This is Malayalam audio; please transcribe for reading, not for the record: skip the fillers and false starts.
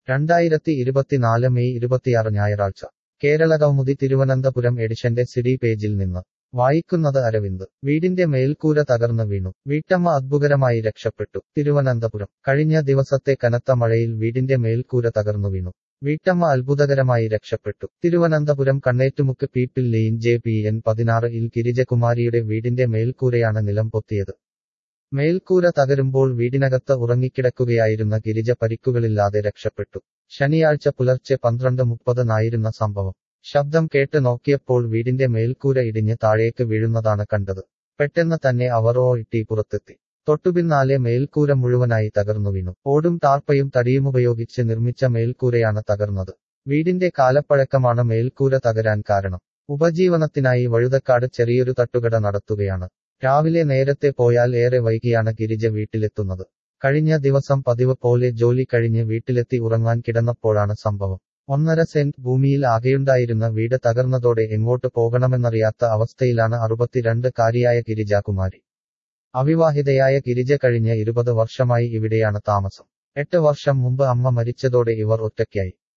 2024 മെയ് 26 ഞായറാഴ്ച കേരള കൗമുദി തിരുവനന്തപുരം എഡിഷന്റെ സിഡി പേജിൽ നിന്ന് വായിക്കുന്നത് അരവിന്ദ്. വീടിന്റെ മേൽക്കൂര തകർന്ന് വീണു. വീട്ടമ്മ അത്ഭുതകരമായി രക്ഷപ്പെട്ടു. തിരുവനന്തപുരം. കഴിഞ്ഞ ദിവസത്തെ കനത്ത മഴയിൽ വീടിന്റെ മേൽക്കൂര തകർന്നു വീണു. വീട്ടമ്മ അത്ഭുതകരമായി രക്ഷപ്പെട്ടു. Thiruvananthapuram Kannettumukku people lane JPN 16 ൽ ഗിരിജകുമാരിയുടെ വീടിന്റെ മേൽക്കൂരയാണ് നിലം പൊത്തിയത്. മേൽക്കൂര തകരുമ്പോൾ വീടിനകത്ത് ഉറങ്ങിക്കിടക്കുകയായിരുന്ന ഗിരിജ പരിക്കുകളില്ലാതെ രക്ഷപ്പെട്ടു. ശനിയാഴ്ച പുലർച്ചെ 12:30 സംഭവം. ശബ്ദം കേട്ട് നോക്കിയപ്പോൾ വീടിന്റെ മേൽക്കൂര ഇടിഞ്ഞ് താഴേക്ക് വീഴുന്നതാണ് കണ്ടത്. പെട്ടെന്ന് തന്നെ അവർ ഓടി പുറത്തെത്തി. തൊട്ടുപിന്നാലെ മേൽക്കൂര മുഴുവനായി തകർന്നു വീണു. ഓടും ടാർപ്പയും തടിയുമുപയോഗിച്ച് നിർമ്മിച്ച മേൽക്കൂരയാണ് തകർന്നത്. വീടിന്റെ കാലപ്പഴക്കമാണ് മേൽക്കൂര തകരാൻ കാരണം. ഉപജീവനത്തിനായി വഴുതക്കാട് ചെറിയൊരു തട്ടുകട നടത്തുകയാണ്. രാവിലെ നേരത്തെ പോയാൽ ഏറെ വൈകിയാണ് ഗിരിജ വീട്ടിലെത്തുന്നത്. കഴിഞ്ഞ ദിവസം പതിവ് പോലെ ജോലി കഴിഞ്ഞ് വീട്ടിലെത്തി ഉറങ്ങാൻ കിടന്നപ്പോഴാണ് സംഭവം. 1.5 സെന്റ് ഭൂമിയിൽ ആകെയുണ്ടായിരുന്ന വീട് തകർന്നതോടെ എങ്ങോട്ട് പോകണമെന്നറിയാത്ത അവസ്ഥയിലാണ് 62-കാരിയായ ഗിരിജാകുമാരി. അവിവാഹിതയായ ഗിരിജ കഴിഞ്ഞ 20 വർഷമായി ഇവിടെയാണ് താമസം. 8 വർഷം മുമ്പ് അമ്മ മരിച്ചതോടെ ഇവർ ഒറ്റയ്ക്കായി.